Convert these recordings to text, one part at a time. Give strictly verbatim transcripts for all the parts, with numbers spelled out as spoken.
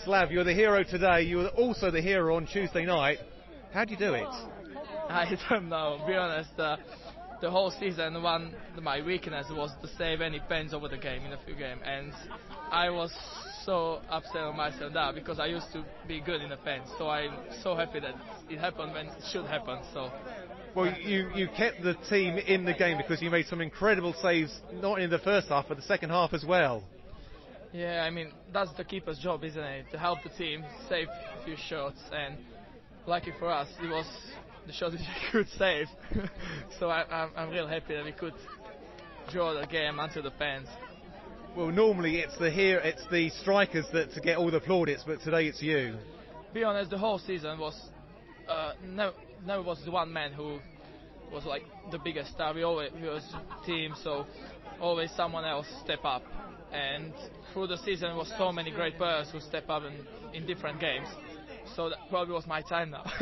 Slav, you're the hero today. You were also the hero on Tuesday night. How do you do it? I don't know. To be honest, uh, the whole season, one my weakness was to save any pens over the game in a few games, and I was so upset on myself now because I used to be good in the pens. So I'm so happy that it happened when it should happen. So. Well, you, you kept the team in the game because you made some incredible saves, not in the first half, but the second half as well. Yeah, I mean, that's the keeper's job, isn't it? To help the team save a few shots, and lucky for us, it was the shot which we could save. So I, I'm, I'm real happy that we could draw the game until the pens. Well, normally it's the here, it's the strikers that to get all the plaudits, but today it's you. To be honest, the whole season was uh, no, never was the one man who was like the biggest star. We always we was a team, so always someone else step up. And through the season was so many great players who step up in, in different games. So that probably was my time now.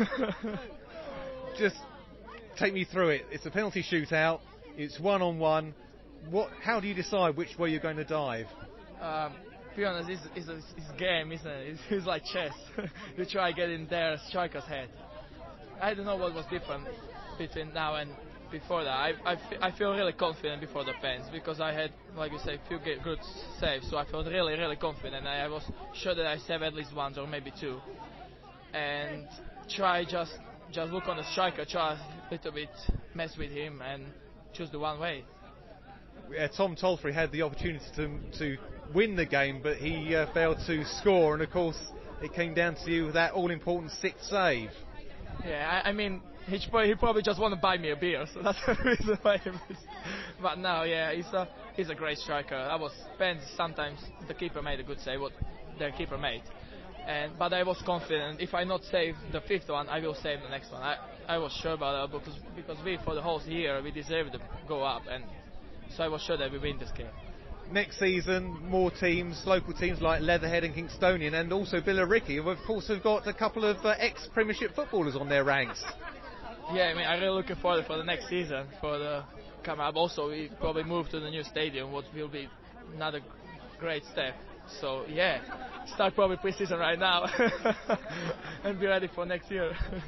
Just take me through it. It's a penalty shootout. It's one on one. What? How do you decide which way you're going to dive? Um, to be honest, it's, it's, a, it's a game, isn't it? It's, it's like chess. You try to get in their striker's head. I don't know what was different between now and before that. I, I, f- I feel really confident before the pens because I had, like you say, a few good saves. So I felt really, really confident. I was sure that I saved at least once or maybe two. And try just just look on the striker, try a little bit mess with him and choose the one way. Uh, Tom Tolfrey had the opportunity to to win the game, but he uh, failed to score, and of course it came down to you with that all-important sixth save. Yeah, I, I mean, he, he probably just want to buy me a beer, so that's the reason why he missed. But no, yeah, he's a he's a great striker. I was pens sometimes the keeper made a good save, what their keeper made. And but I was confident if I not save the fifth one, I will save the next one. I, I was sure about that because because we for the whole year we deserve to go up, and so I was sure that we win this game. Next season, more teams, local teams like Leatherhead and Kingstonian, and also Billericay, who of course have got a couple of uh, ex-Premiership footballers on their ranks. Yeah, I mean, I'm really looking forward for the next season for the come up. Also, we probably move to the new stadium, what will be another great step. So yeah, start probably pre-season right now and be ready for next year.